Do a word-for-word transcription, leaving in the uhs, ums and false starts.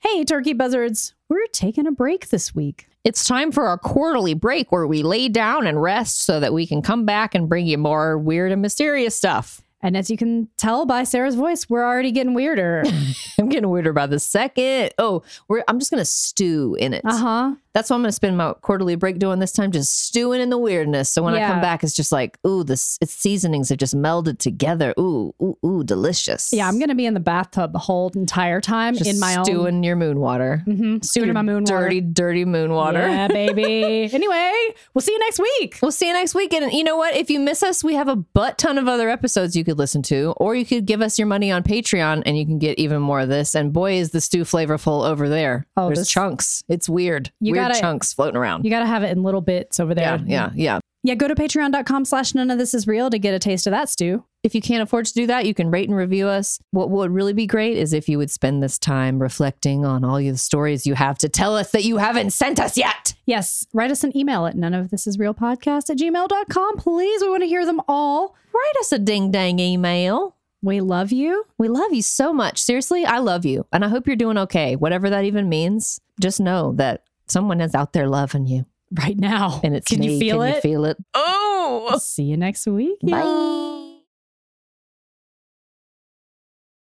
Hey, Turkey Buzzards, we're taking a break this week. It's time for our quarterly break where we lay down and rest so that we can come back and bring you more weird and mysterious stuff. And as you can tell by Sarah's voice, we're already getting weirder. I'm getting weirder by the second. Oh, we're, I'm just going to stew in it. Uh-huh. That's what I'm going to spend my quarterly break doing this time, just stewing in the weirdness. So when Yeah. I come back, it's just like, ooh, this its seasonings have just melded together. Ooh, ooh, ooh, delicious. Yeah, I'm going to be in the bathtub the whole entire time just in my own... stewing your moon water. Mm-hmm, stewing Your in my moon water. Dirty, dirty moon water. Yeah, baby. Anyway, we'll see you next week. We'll see you next week. And you know what? If you miss us, we have a butt ton of other episodes you could listen to, or you could give us your money on Patreon and you can get even more of this. And boy, is the stew flavorful over there. Oh, There's this- chunks. It's weird. You weird gotta- chunks floating around. You got to have it in little bits over there. Yeah, yeah, yeah. Yeah, go to patreon.com slash none of this is real to get a taste of that stew. If you can't afford to do that, you can rate and review us. What would really be great is if you would spend this time reflecting on all the stories you have to tell us that you haven't sent us yet. Yes, write us an email at none of this is real podcast at gmail dot com. Please, we want to hear them all. Write us a ding dang email. We love you. We love you so much. Seriously, I love you. And I hope you're doing okay. Whatever that even means, just know that someone is out there loving you. Right now. And it's Can me. you feel Can it? you feel it? Oh! See you next week. Bye. y'all.